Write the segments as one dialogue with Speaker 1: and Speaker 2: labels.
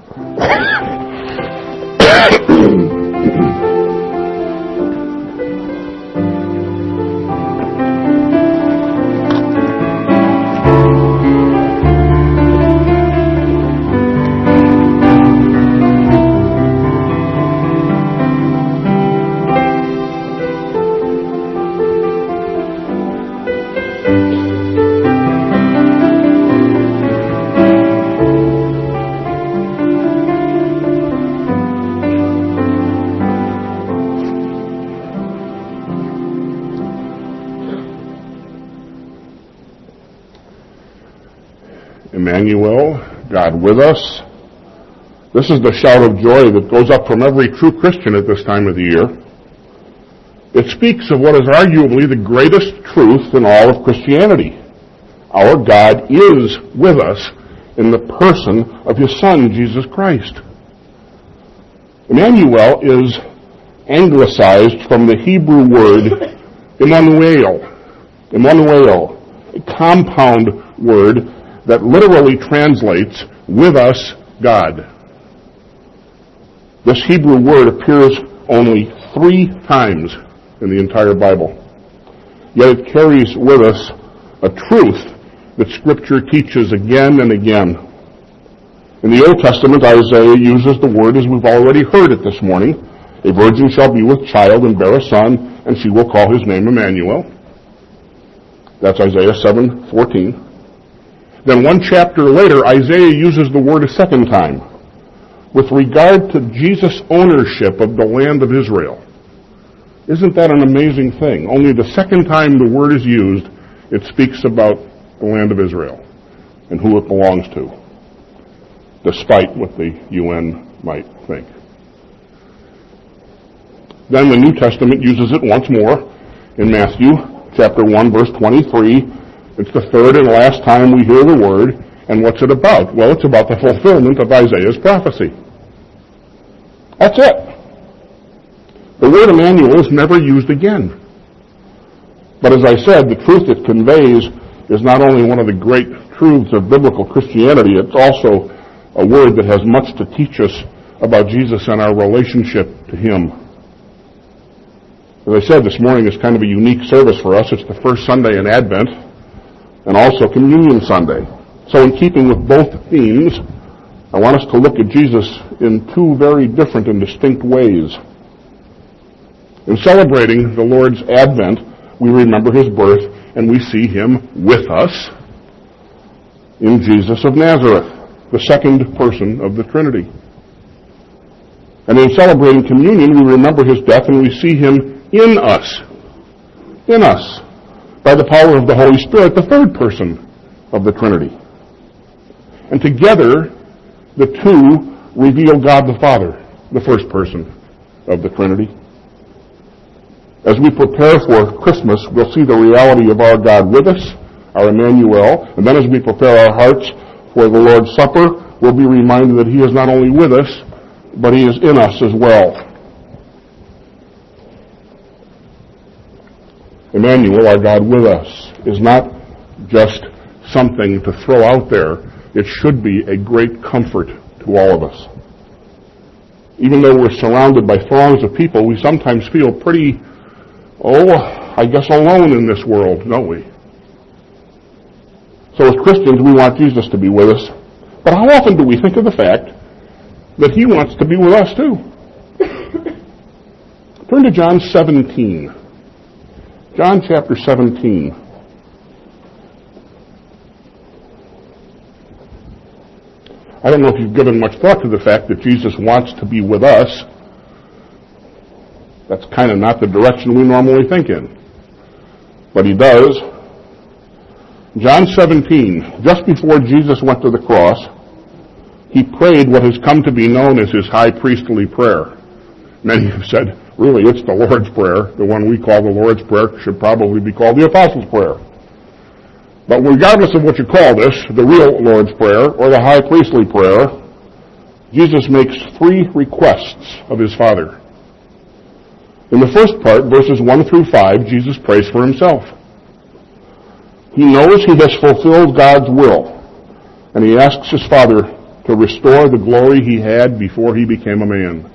Speaker 1: Emmanuel, God with us. This is the shout of joy that goes up from every true Christian at this time of the year. It speaks of what is arguably the greatest truth in all of Christianity. Our God is with us in the person of His Son, Jesus Christ. Emmanuel is anglicized from the Hebrew word Emmanuel, a compound word that literally translates, with us, God. This Hebrew word appears only 3 times in the entire Bible. Yet it carries with us a truth that Scripture teaches again and again. In the Old Testament, Isaiah uses the word as we've already heard it this morning. A virgin shall be with child and bear a son, and she will call his name Emmanuel. That's Isaiah 7:14. Then 1 chapter later, Isaiah uses the word a second time with regard to Jesus' ownership of the land of Israel. Isn't that an amazing thing? Only the second time the word is used, it speaks about the land of Israel and who it belongs to, despite what the UN might think. Then the New Testament uses it once more in Matthew chapter 1, verse 23. It's the third and last time we hear the word. And what's it about? Well, it's about the fulfillment of Isaiah's prophecy. That's it. The word Emmanuel is never used again. But as I said, the truth it conveys is not only one of the great truths of biblical Christianity, it's also a word that has much to teach us about Jesus and our relationship to Him. As I said, this morning is kind of a unique service for us. It's the first Sunday in Advent, and also Communion Sunday. So in keeping with both themes, I want us to look at Jesus in 2 very different and distinct ways. In celebrating the Lord's Advent, we remember His birth, and we see Him with us in Jesus of Nazareth, the second person of the Trinity. And in celebrating communion, we remember His death, and we see Him in us. In us. By the power of the Holy Spirit, the third person of the Trinity. And together, the 2 reveal God the Father, the first person of the Trinity. As we prepare for Christmas, we'll see the reality of our God with us, our Emmanuel, and then as we prepare our hearts for the Lord's Supper, we'll be reminded that He is not only with us, but He is in us as well. Emmanuel, our God with us, is not just something to throw out there. It should be a great comfort to all of us. Even though we're surrounded by throngs of people, we sometimes feel pretty, alone in this world, don't we? So as Christians, we want Jesus to be with us. But how often do we think of the fact that He wants to be with us too? Turn to John 17. John chapter 17. I don't know if you've given much thought to the fact that Jesus wants to be with us. That's kind of not the direction we normally think in. But He does. John 17, just before Jesus went to the cross, He prayed what has come to be known as His high priestly prayer. Many have said, really, it's the Lord's Prayer. The one we call the Lord's Prayer should probably be called the Apostles' Prayer. But regardless of what you call this, the real Lord's Prayer or the high priestly prayer, Jesus makes 3 requests of His Father. In the first part, verses 1 through 5, Jesus prays for Himself. He knows He has fulfilled God's will, and He asks His Father to restore the glory he had before he became a man.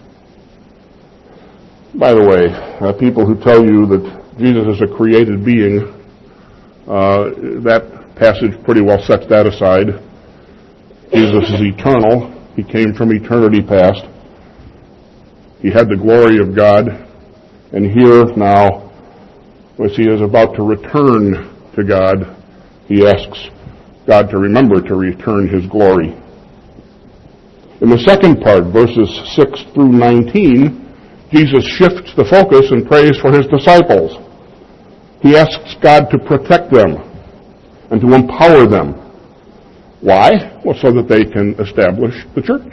Speaker 1: By the way, people who tell you that Jesus is a created being, that passage pretty well sets that aside. Jesus is eternal. He came from eternity past. He had the glory of God. And here now, as he is about to return to God, he asks God to remember to return his glory. In the second part, verses 6 through 19, Jesus shifts the focus and prays for his disciples. He asks God to protect them and to empower them. Why? Well, so that they can establish the church.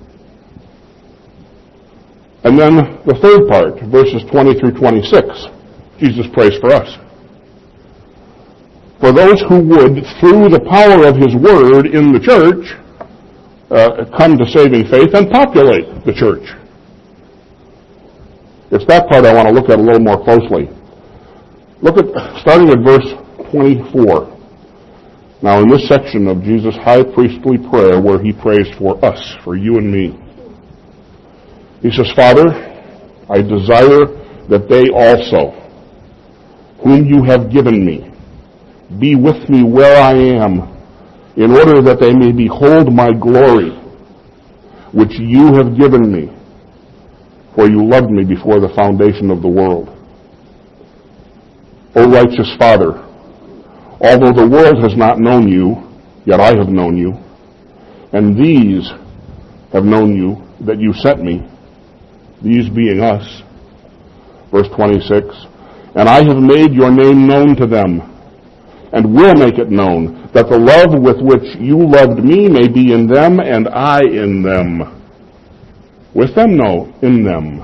Speaker 1: And then the third part, verses 20 through 26, Jesus prays for us. For those who would, through the power of his word in the church, come to saving faith and populate the church. It's that part I want to look at a little more closely. Look at, starting at verse 24. Now, in this section of Jesus' high priestly prayer, where he prays for us, for you and me, he says, Father, I desire that they also, whom you have given me, be with me where I am, in order that they may behold my glory, which you have given me, for you loved me before the foundation of the world. O righteous Father, although the world has not known you, yet I have known you, and these have known you, that you sent me, these being us. Verse 26, and I have made your name known to them, and will make it known, that the love with which you loved me may be in them, and I in them. With them? No, in them.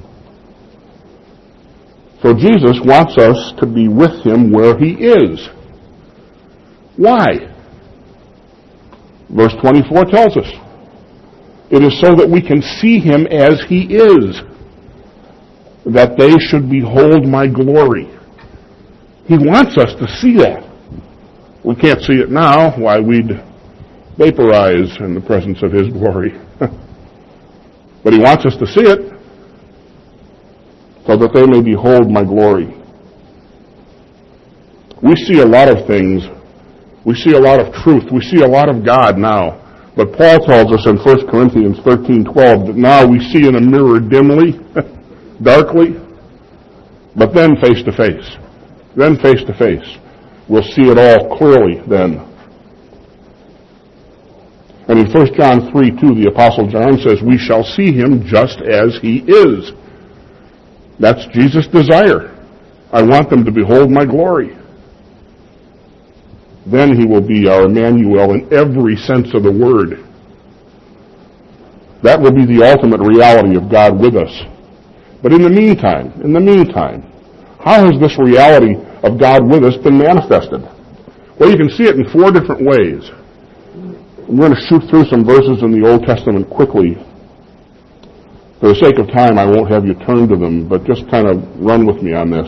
Speaker 1: So Jesus wants us to be with him where he is. Why? Verse 24 tells us. It is so that we can see him as he is, that they should behold my glory. He wants us to see that. We can't see it now. Why, we'd vaporize in the presence of his glory. But he wants us to see it, so that they may behold my glory. We see a lot of things. We see a lot of truth. We see a lot of God now. But Paul tells us in 1 Corinthians 13:12 that now we see in a mirror dimly, darkly, but then face to face. Then face to face. We'll see it all clearly then. And in 1 John 3:2, the Apostle John says, we shall see him just as he is. That's Jesus' desire. I want them to behold my glory. Then he will be our Emmanuel in every sense of the word. That will be the ultimate reality of God with us. But in the meantime, how has this reality of God with us been manifested? Well, you can see it in 4 different ways. I'm going to shoot through some verses in the Old Testament quickly. For the sake of time, I won't have you turn to them, but just kind of run with me on this.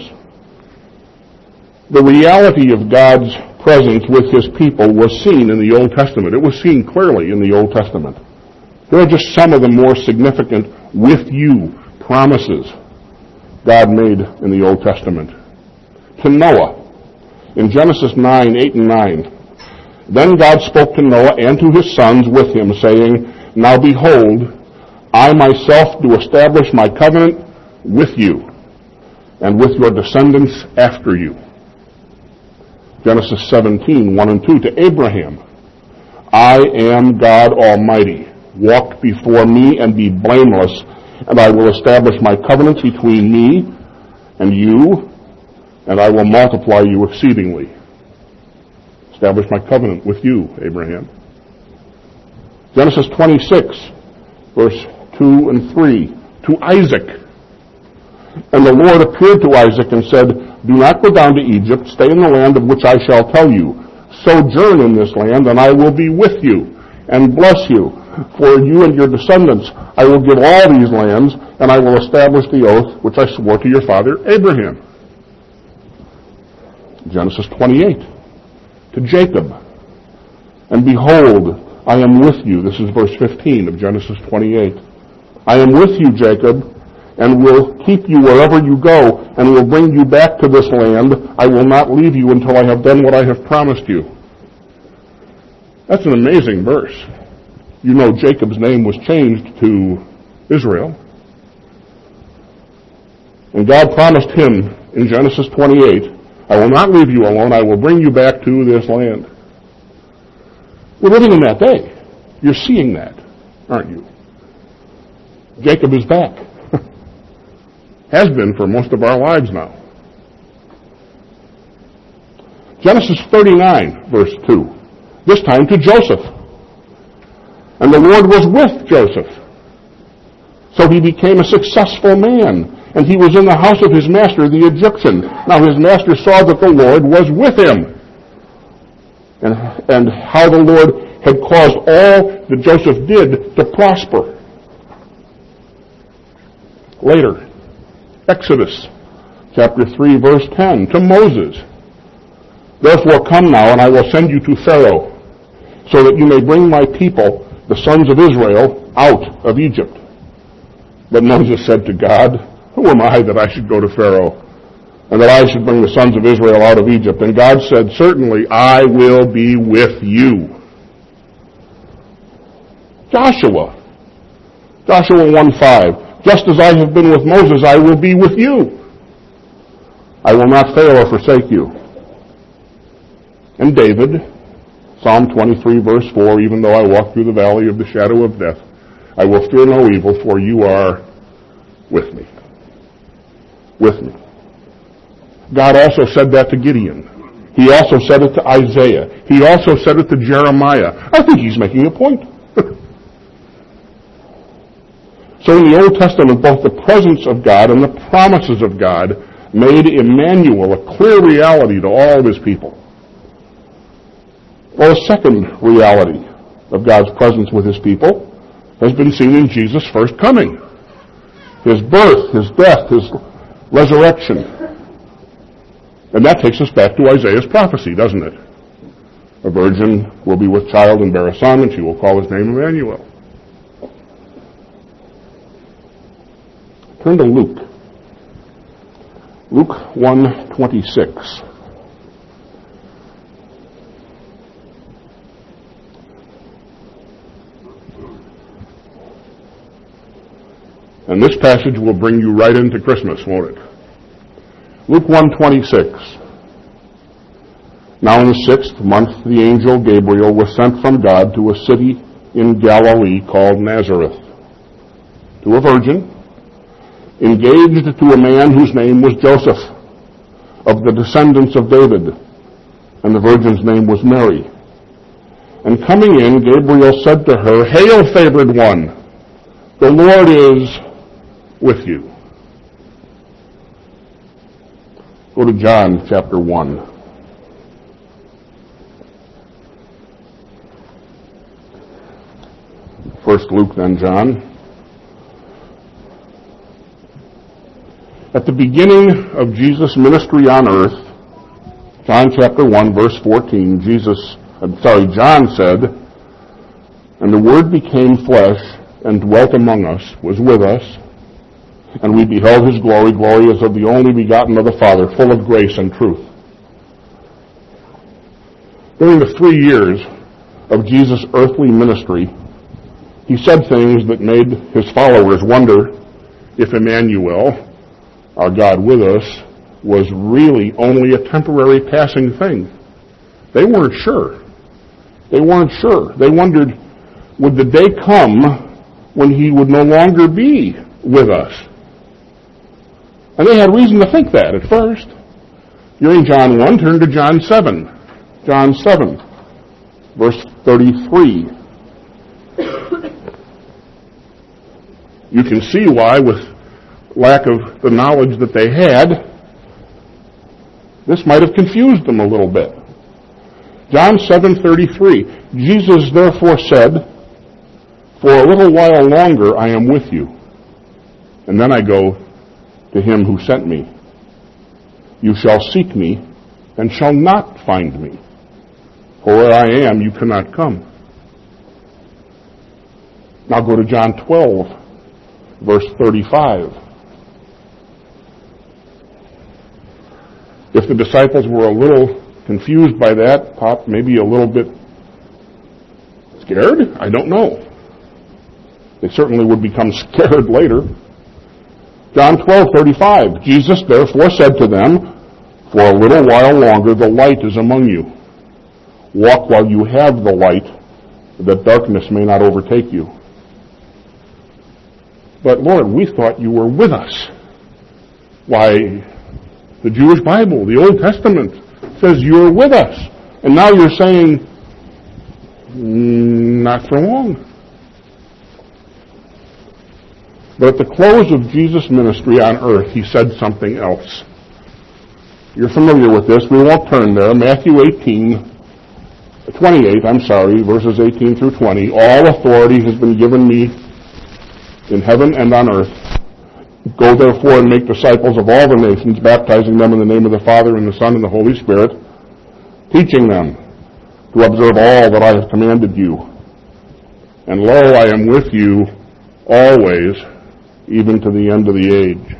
Speaker 1: The reality of God's presence with his people was seen in the Old Testament. It was seen clearly in the Old Testament. There are just some of the more significant with you promises God made in the Old Testament. To Noah, in Genesis 9:8 and 9, then God spoke to Noah and to his sons with him, saying, now behold, I myself do establish my covenant with you and with your descendants after you. Genesis 17:1 and 2, to Abraham, I am God Almighty. Walk before me and be blameless, and I will establish my covenant between me and you, and I will multiply you exceedingly. Establish my covenant with you, Abraham. Genesis 26, verse 2 and 3, to Isaac. And the Lord appeared to Isaac and said, do not go down to Egypt, stay in the land of which I shall tell you. Sojourn in this land, and I will be with you, and bless you. For you and your descendants I will give all these lands, and I will establish the oath which I swore to your father Abraham. Genesis 28, to Jacob. And behold, I am with you. This is verse 15 of Genesis 28. I am with you, Jacob, and will keep you wherever you go, and will bring you back to this land. I will not leave you until I have done what I have promised you. That's an amazing verse. You know Jacob's name was changed to Israel. And God promised him in Genesis 28, I will not leave you alone, I will bring you back to this land. We're living in that day. You're seeing that, aren't you? Jacob is back. Has been for most of our lives now. Genesis 39, verse 2. This time to Joseph. And the Lord was with Joseph. So he became a successful man. And he was in the house of his master, the Egyptian. Now his master saw that the Lord was with him. And how the Lord had caused all that Joseph did to prosper. Later, Exodus chapter 3, verse 10, to Moses. Therefore come now, and I will send you to Pharaoh, so that you may bring my people, the sons of Israel, out of Egypt. But Moses said to God, who am I that I should go to Pharaoh, and that I should bring the sons of Israel out of Egypt? And God said, certainly I will be with you. Joshua 1:5. Just as I have been with Moses, I will be with you. I will not fail or forsake you. And David, Psalm 23, verse 4, even though I walk through the valley of the shadow of death, I will fear no evil, for you are with me. With me. God also said that to Gideon. He also said it to Isaiah. He also said it to Jeremiah. I think he's making a point. So in the Old Testament, both the presence of God and the promises of God made Emmanuel a clear reality to all of his people. Well, a second reality of God's presence with his people has been seen in Jesus' first coming. His birth, his death, his resurrection. And that takes us back to Isaiah's prophecy, doesn't it? A virgin will be with child and bear a son, and she will call his name Emmanuel. Turn to Luke. Luke 1:26. And this passage will bring you right into Christmas, won't it? Luke 1:26. Now in the 6th month, the angel Gabriel was sent from God to a city in Galilee called Nazareth, to a virgin, engaged to a man whose name was Joseph, of the descendants of David, and the virgin's name was Mary. And coming in, Gabriel said to her, Hail, favored one, the Lord is with you. Go to John chapter 1. First Luke, then John. At the beginning of Jesus' ministry on earth, John chapter 1, verse 14, John said, And the Word became flesh and dwelt among us, was with us, and we beheld his glory, glory as of the only begotten of the Father, full of grace and truth. During the 3 years of Jesus' earthly ministry, he said things that made his followers wonder if Emmanuel, our God with us, was really only a temporary passing thing. They weren't sure. They wondered, would the day come when he would no longer be with us? And they had reason to think that at first. You're in John 1, turn to John 7. John 7, verse 33. You can see why, with lack of the knowledge that they had, this might have confused them a little bit. John 7:33. Jesus therefore said, For a little while longer I am with you, and then I go to him who sent me. You shall seek me, and shall not find me. For where I am, you cannot come. Now go to John 12, verse 35. If the disciples were a little confused by that, maybe a little bit scared, I don't know. They certainly would become scared later. John 12:35. Jesus therefore said to them, "For a little while longer the light is among you. Walk while you have the light, that darkness may not overtake you." But Lord, we thought you were with us. Why, the Jewish Bible, the Old Testament, says you're with us. And now you're saying, not for long. But at the close of Jesus' ministry on earth, he said something else. You're familiar with this. We won't turn there. Matthew 28, verses 18 through 20. All authority has been given me in heaven and on earth. Go therefore and make disciples of all the nations, baptizing them in the name of the Father and the Son and the Holy Spirit, teaching them to observe all that I have commanded you. And lo, I am with you always, even to the end of the age.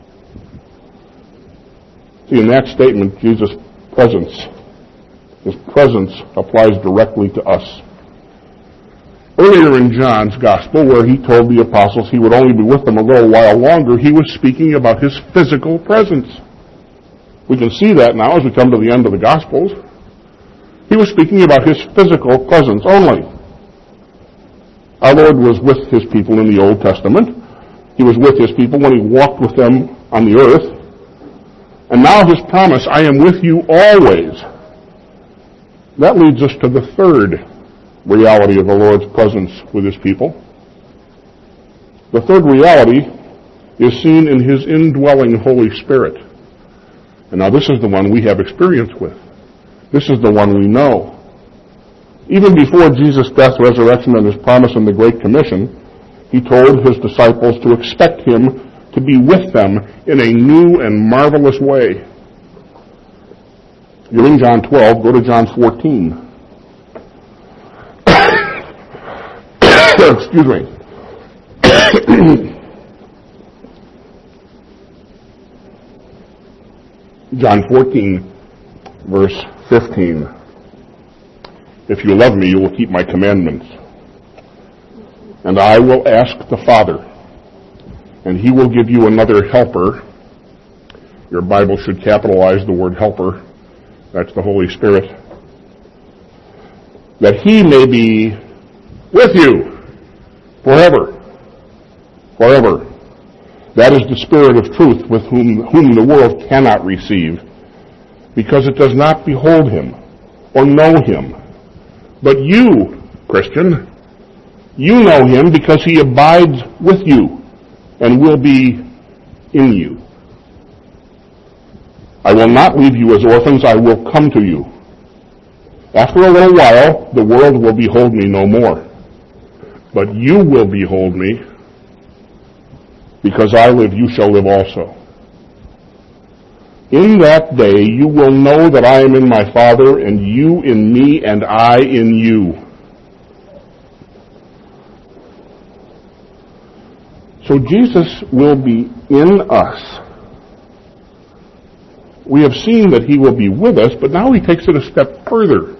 Speaker 1: See, in that statement, Jesus' presence, his presence applies directly to us. Earlier in John's Gospel, where he told the apostles he would only be with them a little while longer, he was speaking about his physical presence. We can see that now as we come to the end of the Gospels. He was speaking about his physical presence only. Our Lord was with his people in the Old Testament. He was with his people when he walked with them on the earth. And now his promise, "I am with you always." That leads us to the third reality of the Lord's presence with his people. The third reality is seen in his indwelling Holy Spirit. And now this is the one we have experience with. This is the one we know. Even before Jesus' death, resurrection, and his promise in the Great Commission, he told his disciples to expect him to be with them in a new and marvelous way. You're in John 12, go to John 14. Excuse me. John 14, verse 15. "If you love me, you will keep my commandments. And I will ask the Father, and he will give you another helper." Your Bible should capitalize the word helper. That's the Holy Spirit. "That he may be with you forever." Forever. That is the Spirit of truth, with whom the world cannot receive, because it does not behold him or know him. But you, Christian, you know him because he abides with you and will be in you. "I will not leave you as orphans, I will come to you. After a little while, the world will behold me no more. But you will behold me. Because I live, you shall live also. In that day you will know that I am in my Father, and you in me, and I in you." So Jesus will be in us. We have seen that he will be with us, but now he takes it a step further.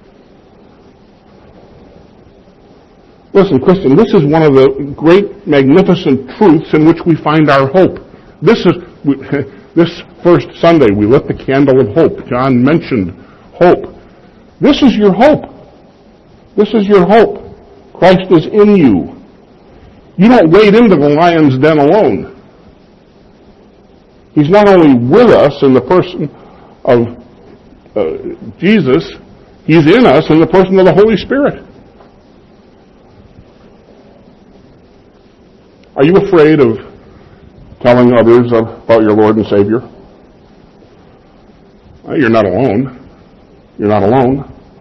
Speaker 1: Listen, Christian, this is one of the great, magnificent truths in which we find our hope. This first Sunday, we lit the candle of hope. John mentioned hope. This is your hope. This is your hope. Christ is in you. You don't wade into the lion's den alone. He's not only with us in the person of Jesus, he's in us in the person of the Holy Spirit. Are you afraid of telling others about your Lord and Savior? Well, you're not alone. You're not alone.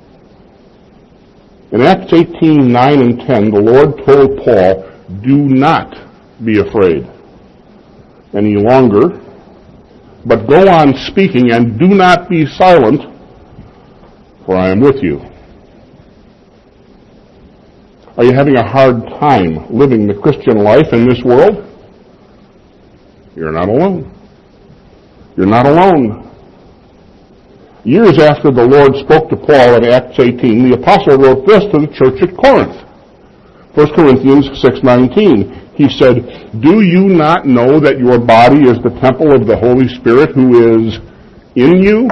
Speaker 1: In Acts 18:9 and 10, the Lord told Paul, "Do not be afraid any longer, but go on speaking and do not be silent, for I am with you." Are you having a hard time living the Christian life in this world? You're not alone. You're not alone. Years after the Lord spoke to Paul in Acts 18, the apostle wrote this to the church at Corinth. 1 Corinthians 6:19. He said, "Do you not know that your body is the temple of the Holy Spirit who is in you?"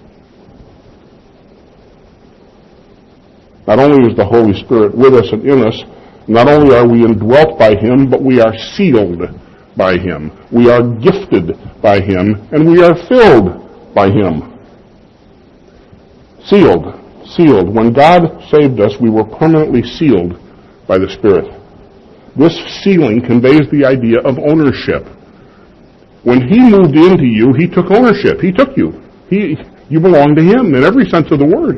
Speaker 1: Not only is the Holy Spirit with us and in us, not only are we indwelt by Him, but we are sealed by Him. We are gifted by Him, and we are filled by Him. Sealed. Sealed. When God saved us, we were permanently sealed by the Spirit. This sealing conveys the idea of ownership. When He moved into you, He took ownership. He took you. You belong to Him in every sense of the word.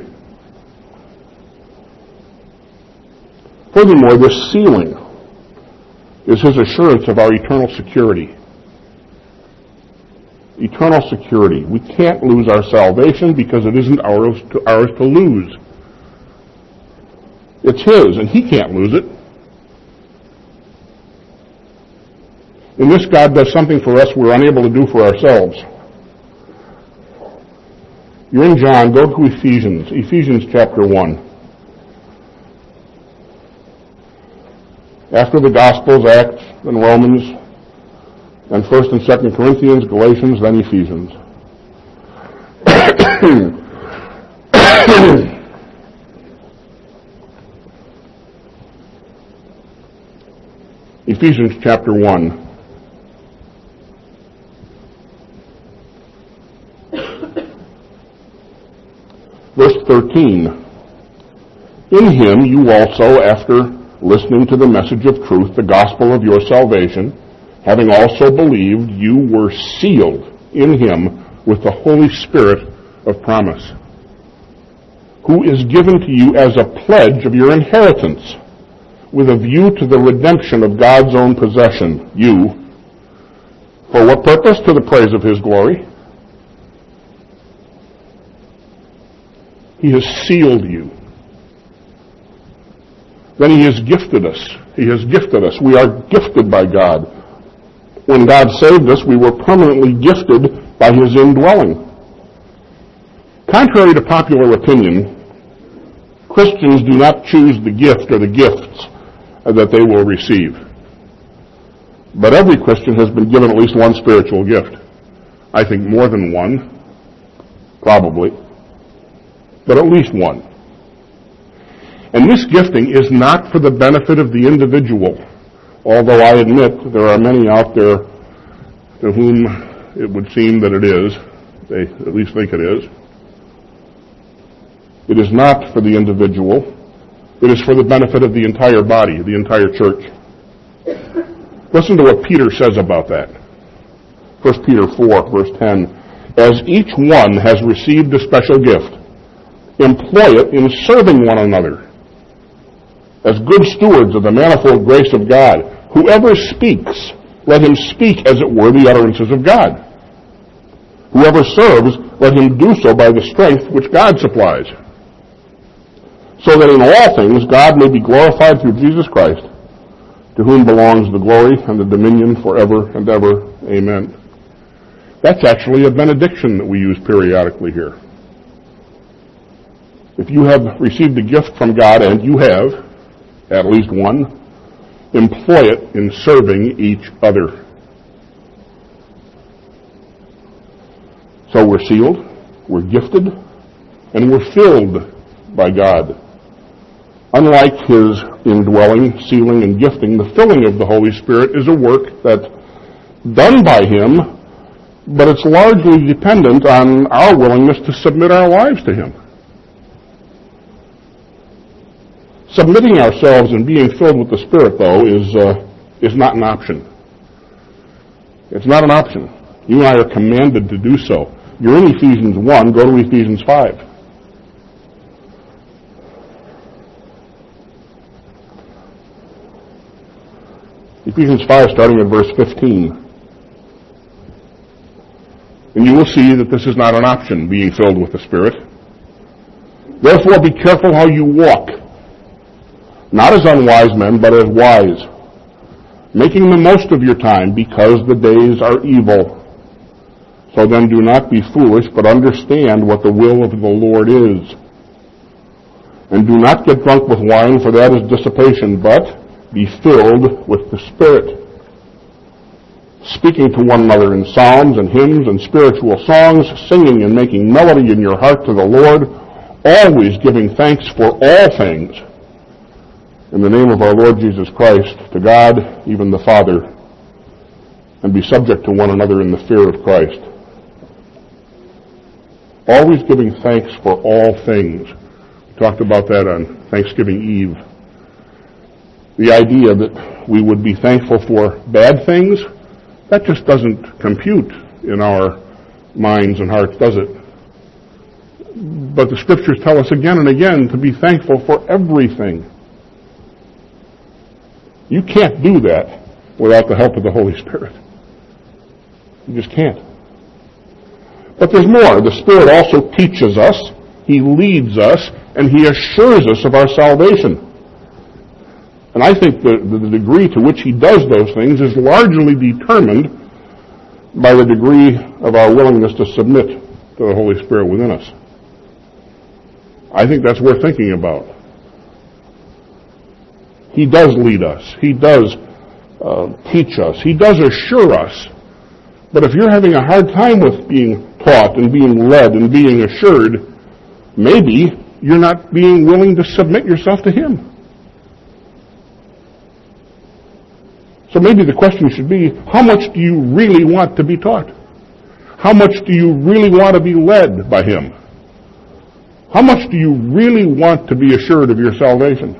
Speaker 1: Furthermore, this sealing is His assurance of our eternal security. Eternal security. We can't lose our salvation because it isn't ours to lose. It's His, and He can't lose it. In this, God does something for us we're unable to do for ourselves. You're in John. Go to Ephesians. Ephesians chapter 1. After the Gospels, Acts, and Romans, and 1st and 2nd Corinthians, Galatians, then Ephesians. Ephesians chapter 1. Verse 13. In Him you also, after listening to the message of truth, the gospel of your salvation, having also believed, you were sealed in Him with the Holy Spirit of promise, who is given to you as a pledge of your inheritance, with a view to the redemption of God's own possession, you. For what purpose? To the praise of His glory. He has sealed you. Then He has gifted us. He has gifted us. We are gifted by God. When God saved us, we were permanently gifted by His indwelling. Contrary to popular opinion, Christians do not choose the gift or the gifts that they will receive. But every Christian has been given at least one spiritual gift. I think more than one, probably, but at least one. And this gifting is not for the benefit of the individual, although I admit there are many out there to whom it would seem that it is. They at least think it is. It is not for the individual. It is for the benefit of the entire body, the entire church. Listen to what Peter says about that. 1 Peter 4, verse 10. As each one has received a special gift, employ it in serving one another as good stewards of the manifold grace of God. Whoever speaks, let him speak as it were the utterances of God. Whoever serves, let him do so by the strength which God supplies, so that in all things God may be glorified through Jesus Christ, to whom belongs the glory and the dominion forever and ever. Amen. That's actually a benediction that we use periodically here. If you have received a gift from God, and you have, at least one, employ it in serving each other. So we're sealed, we're gifted, and we're filled by God. Unlike His indwelling, sealing, and gifting, the filling of the Holy Spirit is a work that's done by Him, but it's largely dependent on our willingness to submit our lives to Him. Submitting ourselves and being filled with the Spirit, though, is not an option. It's not an option. You and I are commanded to do so. You're in Ephesians 1. Go to Ephesians 5. Ephesians 5, starting at verse 15. And you will see that this is not an option, being filled with the Spirit. Therefore, be careful how you walk, not as unwise men, but as wise, making the most of your time, because the days are evil. So then do not be foolish, but understand what the will of the Lord is. And do not get drunk with wine, for that is dissipation, but be filled with the Spirit, speaking to one another in psalms and hymns and spiritual songs, singing and making melody in your heart to the Lord, always giving thanks for all things in the name of our Lord Jesus Christ, to God, even the Father, and be subject to one another in the fear of Christ. Always giving thanks for all things. We talked about that on Thanksgiving Eve. The idea that we would be thankful for bad things, that just doesn't compute in our minds and hearts, does it? But the Scriptures tell us again and again to be thankful for everything. You can't do that without the help of the Holy Spirit. You just can't. But there's more. The Spirit also teaches us, He leads us, and He assures us of our salvation. And I think the degree to which He does those things is largely determined by the degree of our willingness to submit to the Holy Spirit within us. I think that's worth thinking about. He does lead us. He does teach us. He does assure us. But if you're having a hard time with being taught and being led and being assured, maybe you're not being willing to submit yourself to Him. So maybe the question should be, how much do you really want to be taught? How much do you really want to be led by Him? How much do you really want to be assured of your salvation?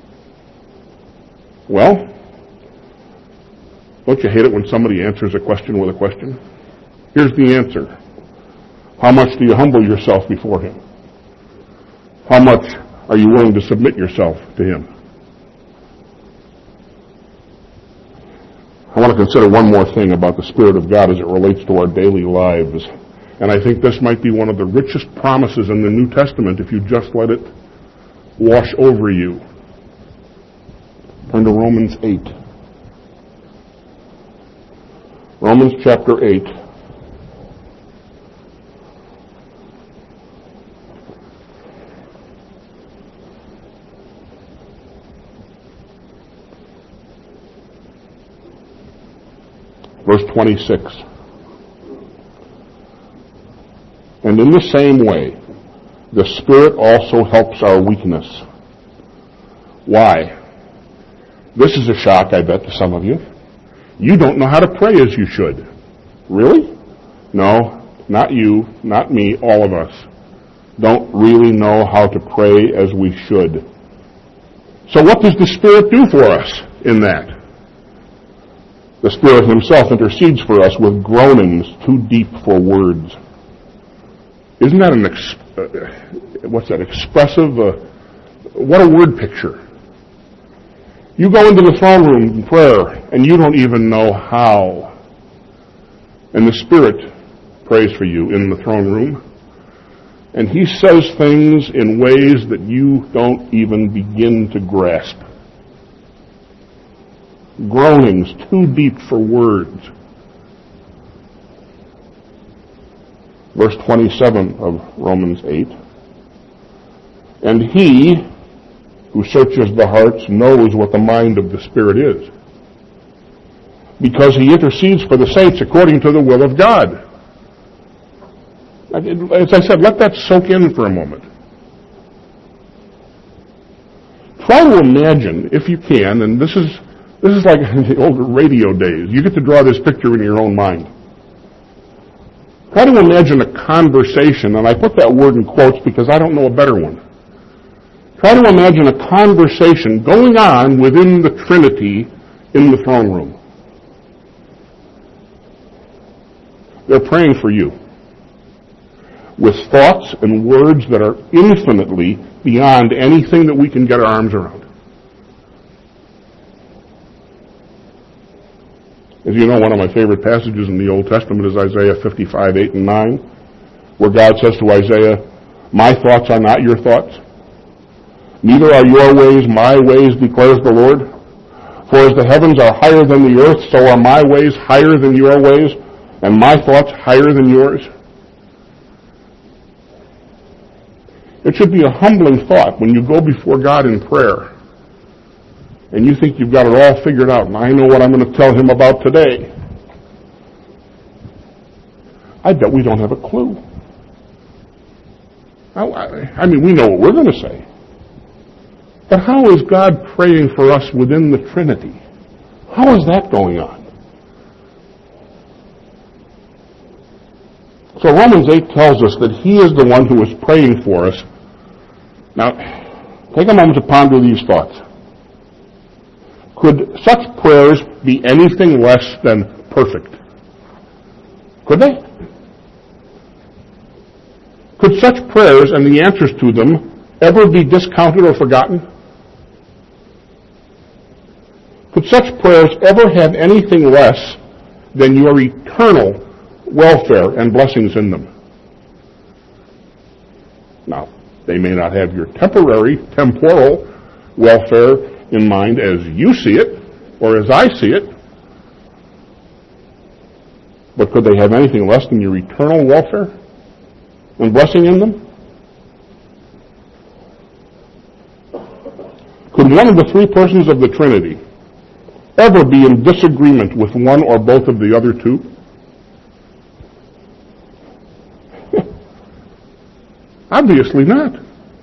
Speaker 1: Well, don't you hate it when somebody answers a question with a question? Here's the answer. How much do you humble yourself before Him? How much are you willing to submit yourself to Him? I want to consider one more thing about the Spirit of God as it relates to our daily lives. And I think this might be one of the richest promises in the New Testament if you just let it wash over you. Turn to Romans 8. Romans chapter 8. Verse 26. And in the same way, the Spirit also helps our weakness. Why? This is a shock, I bet, to some of you. You don't know how to pray as you should. Really? No, not you, not me, all of us don't really know how to pray as we should. So what does the Spirit do for us in that? The Spirit Himself intercedes for us with groanings too deep for words. Isn't that expressive? What a word picture. You go into the throne room in prayer, and you don't even know how. And the Spirit prays for you in the throne room. And He says things in ways that you don't even begin to grasp. Groanings too deep for words. Verse 27 of Romans 8. And He who searches the hearts knows what the mind of the Spirit is, because He intercedes for the saints according to the will of God. As I said, let that soak in for a moment. Try to imagine, if you can, and this is like the old radio days. You get to draw this picture in your own mind. Try to imagine a conversation, and I put that word in quotes because I don't know a better one. Try to imagine a conversation going on within the Trinity in the throne room. They're praying for you with thoughts and words that are infinitely beyond anything that we can get our arms around. As you know, one of my favorite passages in the Old Testament is Isaiah 55, 8 and 9, where God says to Isaiah, "My thoughts are not your thoughts, Neither are your ways my ways, declares the Lord. For as the heavens are higher than the earth, so are my ways higher than your ways, and my thoughts higher than yours. It should be a humbling thought when you go before God in prayer and you think you've got it all figured out, and I know what I'm going to tell him about today. I bet we don't have a clue. I mean, we know what we're going to say. But how is God praying for us within the Trinity? How is that going on? So Romans 8 tells us that he is the one who is praying for us. Now, take a moment to ponder these thoughts. Could such prayers be anything less than perfect? Could they? Could such prayers and the answers to them ever be discounted or forgotten? Could such prayers ever have anything less than your eternal welfare and blessings in them? Now, they may not have your temporal welfare in mind as you see it, or as I see it, but could they have anything less than your eternal welfare and blessing in them? Could one of the three persons of the Trinity ever be in disagreement with one or both of the other two? Obviously not.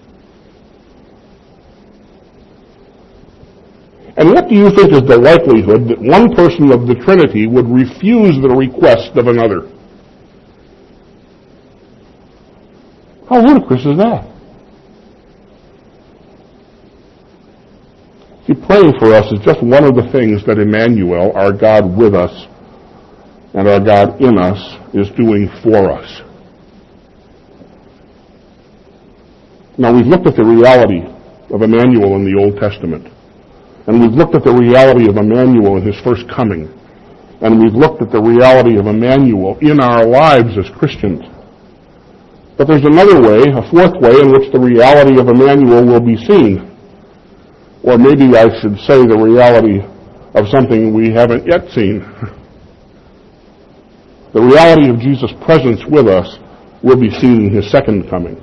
Speaker 1: And what do you think is the likelihood that one person of the Trinity would refuse the request of another? How ludicrous is that? See, praying for us is just one of the things that Emmanuel, our God with us, and our God in us, is doing for us. Now, we've looked at the reality of Emmanuel in the Old Testament. And we've looked at the reality of Emmanuel in his first coming. And we've looked at the reality of Emmanuel in our lives as Christians. But there's another way, a fourth way, in which the reality of Emmanuel will be seen. Or maybe I should say the reality of something we haven't yet seen. The reality of Jesus' presence with us will be seen in his second coming.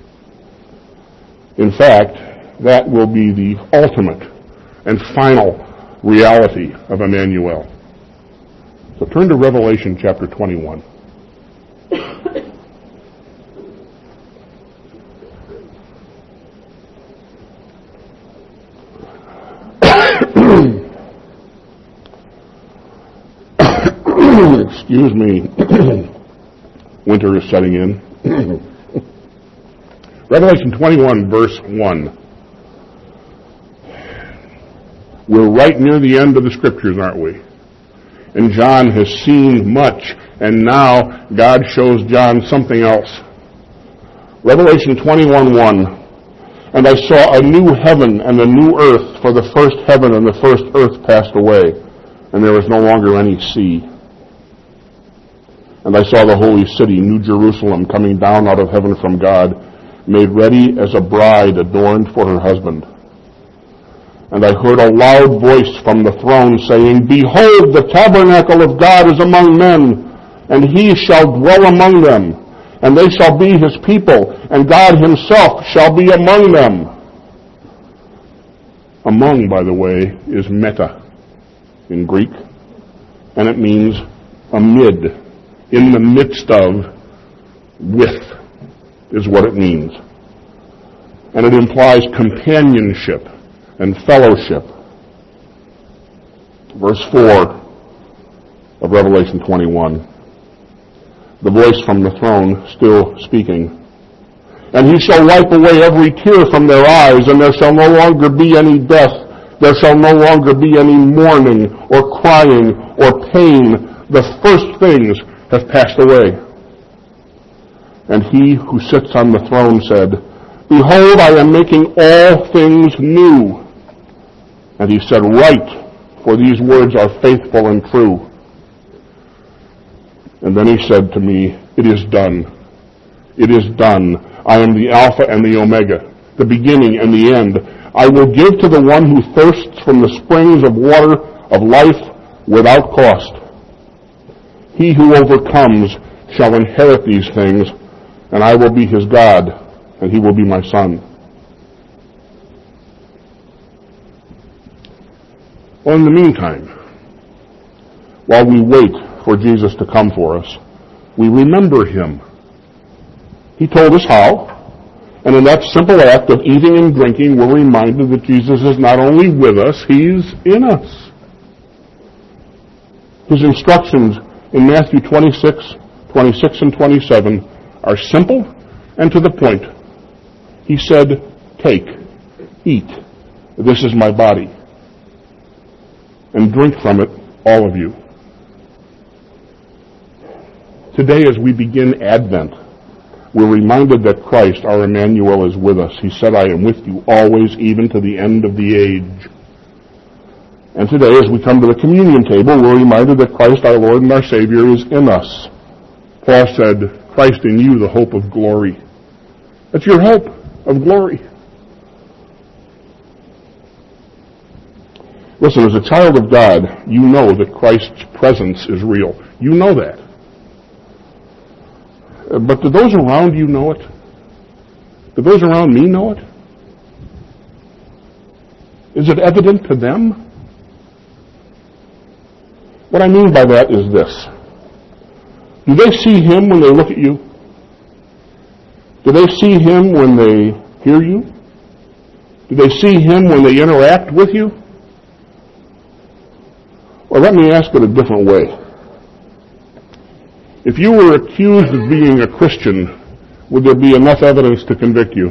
Speaker 1: In fact, that will be the ultimate and final reality of Emmanuel. So turn to Revelation chapter 21. Excuse me. Winter is setting in. Revelation 21, verse 1. We're right near the end of the Scriptures, aren't we? And John has seen much, and now God shows John something else. Revelation 21:1. And I saw a new heaven and a new earth, for the first heaven and the first earth passed away, and there was no longer any sea. And I saw the holy city, New Jerusalem, coming down out of heaven from God, made ready as a bride adorned for her husband. And I heard a loud voice from the throne saying, Behold, the tabernacle of God is among men, and he shall dwell among them, and they shall be his people, and God himself shall be among them. Among, by the way, is meta in Greek, and it means amid, in the midst of, with, is what it means. And it implies companionship and fellowship. Verse 4 of Revelation 21. The voice from the throne still speaking. And he shall wipe away every tear from their eyes, and there shall no longer be any death. There shall no longer be any mourning, or crying, or pain. The first things have passed away. And he who sits on the throne said, Behold, I am making all things new. And he said, Write, for these words are faithful and true. And then he said to me, It is done. It is done. I am the Alpha and the Omega, the beginning and the end. I will give to the one who thirsts from the springs of water of life without cost. He who overcomes shall inherit these things, and I will be his God, and he will be my son. Well, in the meantime, while we wait for Jesus to come for us, we remember him. He told us how, and in that simple act of eating and drinking, we're reminded that Jesus is not only with us, he's in us. His instructions in Matthew 26, and 27 are simple and to the point. He said, "Take, eat, this is my body, and drink from it, all of you." Today, as we begin Advent, we're reminded that Christ, our Emmanuel, is with us. He said, "I am with you always, even to the end of the age." And today, as we come to the communion table, we're reminded that Christ, our Lord and our Savior, is in us. Paul said, "Christ in you, the hope of glory." That's your hope of glory. Listen, as a child of God, you know that Christ's presence is real. You know that. But do those around you know it? Do those around me know it? Is it evident to them? What I mean by that is this. Do they see him when they look at you? Do they see him when they hear you? Do they see him when they interact with you? Well, let me ask it a different way. If you were accused of being a Christian, would there be enough evidence to convict you?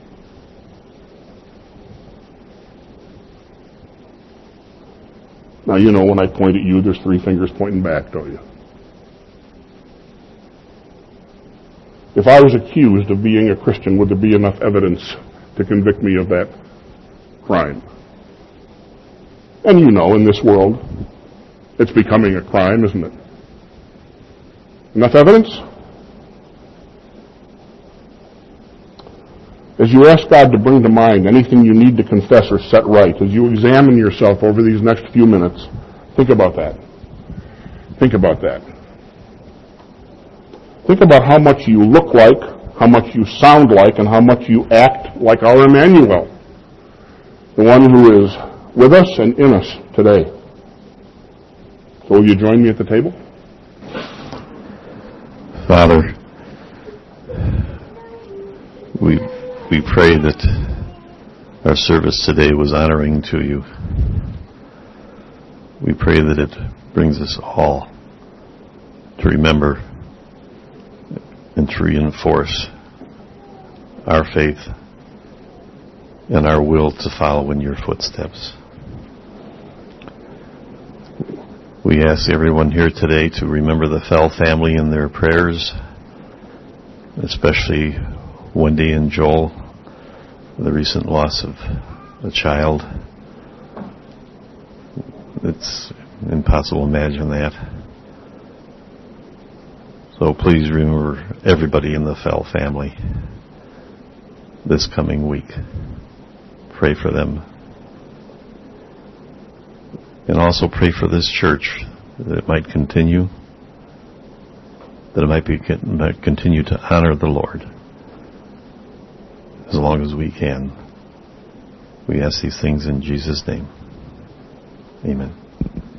Speaker 1: Now, you know when I point at you, there's three fingers pointing back, don't you? If I was accused of being a Christian, would there be enough evidence to convict me of that crime? And you know, in this world, it's becoming a crime, isn't it? Enough evidence? As you ask God to bring to mind anything you need to confess or set right, as you examine yourself over these next few minutes, think about that. Think about that. Think about how much you look like, how much you sound like, and how much you act like our Emmanuel, the one who is with us and in us today. So will you join me at the table?
Speaker 2: Father, we pray that our service today was honoring to you. We pray that it brings us all to remember and to reinforce our faith and our will to follow in your footsteps. We ask everyone here today to remember the Fell family in their prayers, especially Wendy and Joel, the recent loss of a child. It's impossible to imagine that. So please remember everybody in the Fell family this coming week. Pray for them. And also pray for this church, that it might continue, that it might continue to honor the Lord as long as we can. We ask these things in Jesus' name. Amen.